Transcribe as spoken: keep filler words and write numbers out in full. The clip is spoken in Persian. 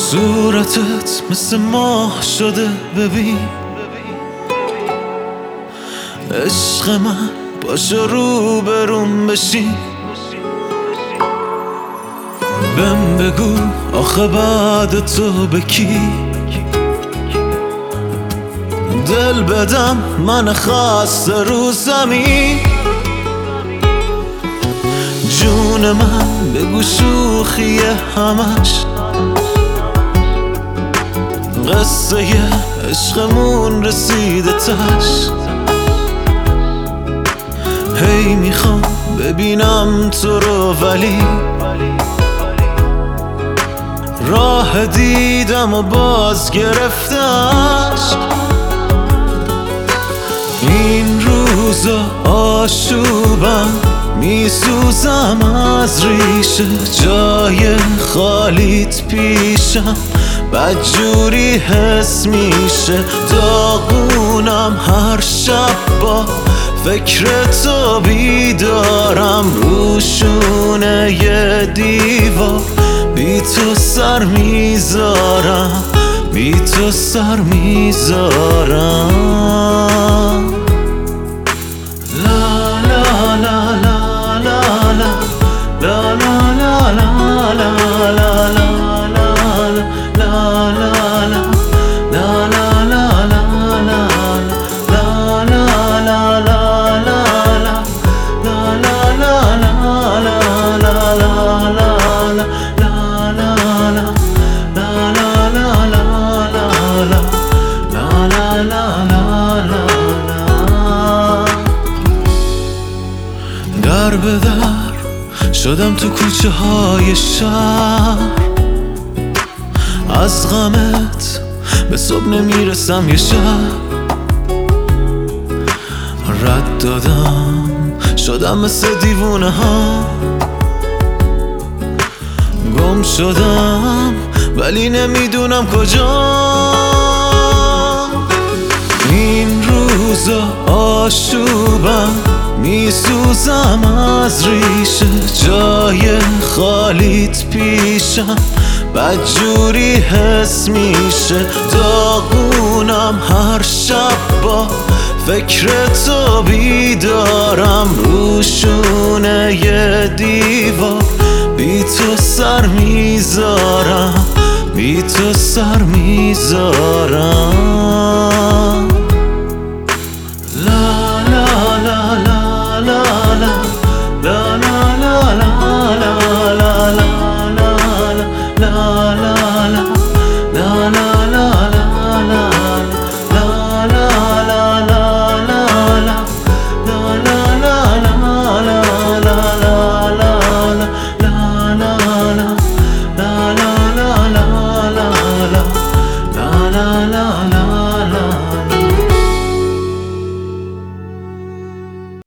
صورتت مثل ماه شده ببین، عشق من پاشو رو برون بشین. بهم بگو آخه بعد تو به کی دل بدم من خسته رو زمین. جون من بگو شوخیه همش، قصه عشقمون رسیده تش. هی میخوام ببینم تو رو ولی راه دیدم و باز گرفتش. این روزا آشوبم میسوزم از ریشه، جای خالیت پیشم بدجوری حس میشه. داغونم هر شب با فکر تو بیدارم، روشونه یه دیوار بی تو سر میذارم، بی تو سر میذارم. لا لا لا لا لا لا لا لا لا لا لا لا در به در شدم تو کوچه های شهر، از غمت به صبح نمیرسم یه شب. رد دادم شدم مثل دیوونه ها، گم شدم ولی نمیدونم کجا. این روزا آشوبم میسوزم از ریشه، جای خالیت پیشم بدجوری حس میشه. داغونم هر شب با فکر تو بیدارم، روشونه یه دیوار بی تو سر میذارم، بی تو سر میذارم.